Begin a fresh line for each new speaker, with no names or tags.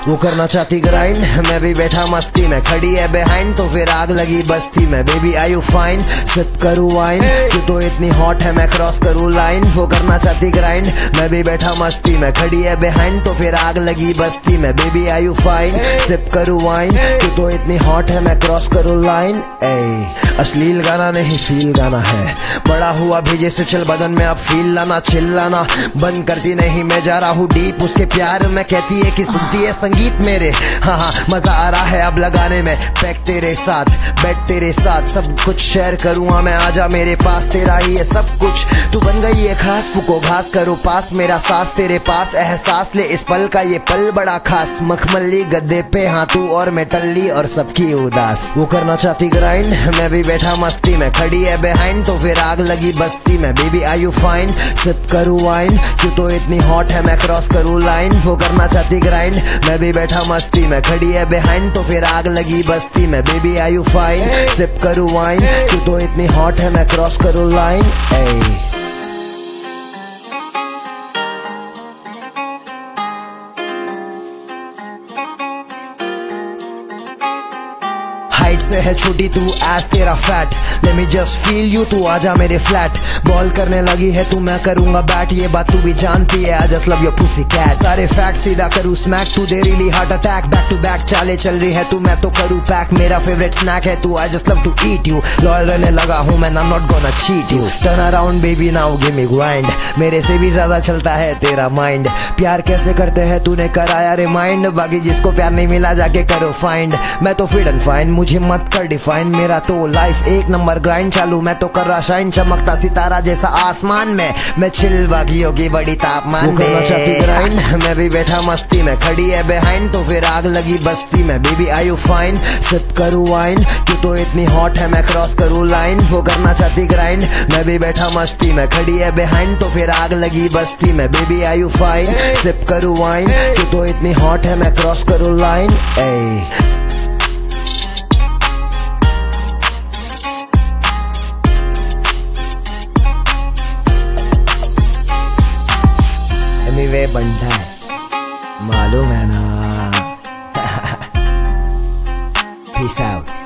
वो करना चाहती ग्राइंड, मैं भी बैठा मस्ती में, खड़ी है बिहाइंड तो फिर आग लगी बस्ती में। Baby are you fine, sip करूँ वाइन, तू तो इतनी हॉट है मैं क्रॉस करूँ लाइन। वो करना चाहती ग्राइंड, मैं भी बैठा मस्ती में, खड़ी है बिहाइंड तो फिर आग लगी बस्ती में। Baby are you fine, sip करूँ वाइन, तू तो इतनी हॉट है मैं क्रॉस करूँ लाइन। अश्लील गाना नहीं फील गाना है, बड़ा हुआ भेजे से चल बदन में अब फील लाना, चिल्लाना बंद करती नहीं, मैं जा रहा हूँ डीप उसके प्यार में। कहती है कि सुनती है संगीत मेरे, हाँ हाँ मजा आ रहा है अब लगाने में। पैक तेरे साथ, बेड तेरे साथ, सब कुछ शेयर करूँगा मैं, आजा मेरे पास, तेरा ही है सब कुछ। तू बन गई है खास, फूको घास करो पास, मेरा सांस तेरे पास, एहसास ले इस पल का ये पल बड़ा खास। मखमली गद्दे पे हाँ तू और मैं टल्ली और सबकी उदास। वो करना चाहती ग्राइंड, मैं भी बैठा मस्ती में, खड़ी है बिहाइंड तो फिर आग लगी बस्ती में। Baby are you fine, sip करूँ वाइन, तू तो इतनी हॉट है मैं क्रॉस करूँ लाइन। वो करना चाहती ग्राइंड, मैं भी बैठा मस्ती में, खड़ी है बिहाइंड तो फिर आग लगी बस्ती में। Baby are you fine, sip करूँ वाइन, तू तो इतनी हॉट है मैं क्रॉस करूँ लाइन। हाइट से है छोटी तू एज तेरा fat, let me just feel you, तू आजा मेरे फ्लैट। बॉल करने लगी है तू, मैं करूंगा बैट, ये बात तू भी जानती है, I just love your pussy cat. सारे फैक्ट सीधा करूँ स्मैक, तू दे really heart attack. Back to back चाले चल रही है तू, मैं तो करूँ पैक, मेरा फेवरेट स्नैक है तू, I just love to eat you. Loyal रहने लगा हूँ मैं, I am not gonna cheat you. Turn around baby now give me grind, मेरे से भी ज्यादा चलता है तेरा माइंड। प्यार कैसे करते हैं तूने कराया रिमाइंड, बाकी जिसको प्यार नहीं मिला जाके करो फाइंड। मैं तो फिट एंड फाइन, मुझे मत कर डिफाइन, मेरा तो लाइफ एक नंबर ग्राइंड चालू, मैं तो कर रहा शाइन, चमकता सितारा जैसा आसमान में, मैं चिल बागियों की बड़ी तापमान में। करना चाहती ग्राइंड, मैं भी बैठा मस्ती में, खड़ी है बिहाइंड तो फिर आग लगी बस्ती में। Baby are you fine, sip करूँ वाइन, तू तो इतनी हॉट है मैं क्रॉस करूँ लाइन। वो करना चाहती ग्राइंड, मैं भी बैठा मस्ती में, खड़ी है बिहाइंड तो फिर आग लगी बस्ती में। Baby are you fine, sip करूँ वाइन, तू तो इतनी हॉट है मैं क्रॉस करूँ लाइन। वे बनता है मालूम है ना। Peace out.